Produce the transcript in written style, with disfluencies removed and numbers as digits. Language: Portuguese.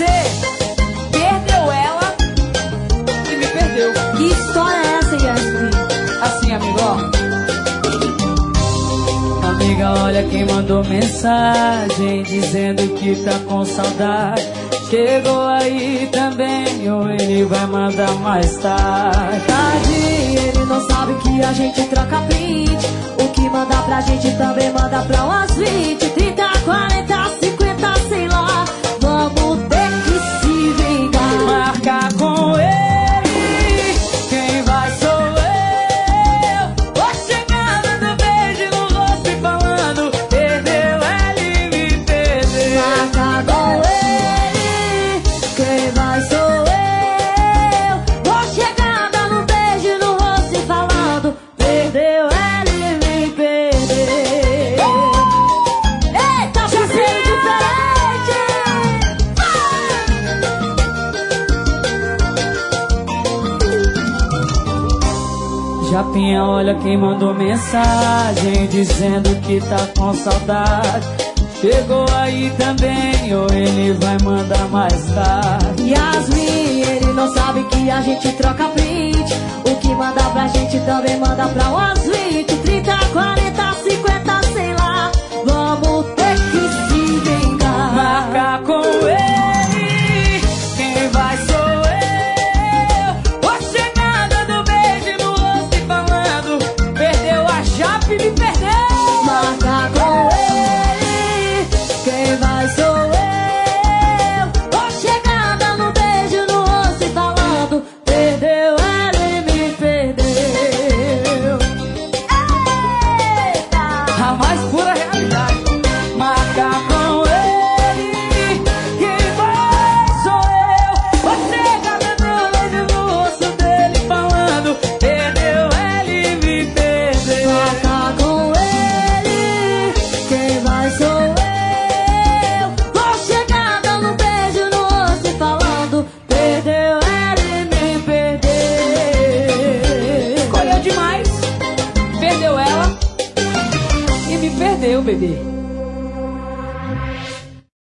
você perdeu ela e me perdeu. Que história é essa, Yasmin? Assim, amigo, ó. Amiga, olha quem mandou mensagem dizendo que tá com saudade. Chegou aí também, ou ele vai mandar mais tarde. Ele não sabe que a gente troca print. O que manda pra gente também manda pra umas 20, 30, 40, 50, sei lá. Vamos ter que se vingar. Marcar com ele, quem vai sou eu. Vou chegar dando beijo no rosto e falando: perdeu ele e me perdeu. Marcar com ele, quem vai sou eu. Vou chegar dando um beijo no rosto e falando: perdeu ele e me perdeu. Eita, parceiro diferente! Japinha, olha quem mandou mensagem dizendo que tá com saudade. Chegou aí também, ou ele vai mandar mais tarde. Yasmin, ele não sabe que a gente troca print. O que manda pra gente também manda pra umas 20, 30, 40, 50, sei lá. Vamos ter que se vingar. Marcar com ele, quem vai sou eu. Vou chegar dando beijo no rosto e falando: perdeu a chapa e me perdeu. Marcar com ele, quem vai sou eu. Vou chegar dando um beijo no rosto e falando: perdeu ele e me perdeu. Eita! A mais pura realidade. Marcar com ele, quem vai sou eu. Vou chegar dando beijo no rosto dele falando: perdeu ele e me perdeu. Marcar com ele, quem vai sou eu. Vou chegar dando um beijo no rosto e falando: perdeu ele e me perdeu. Escolheu demais, perdeu ela e me perdeu, bebê.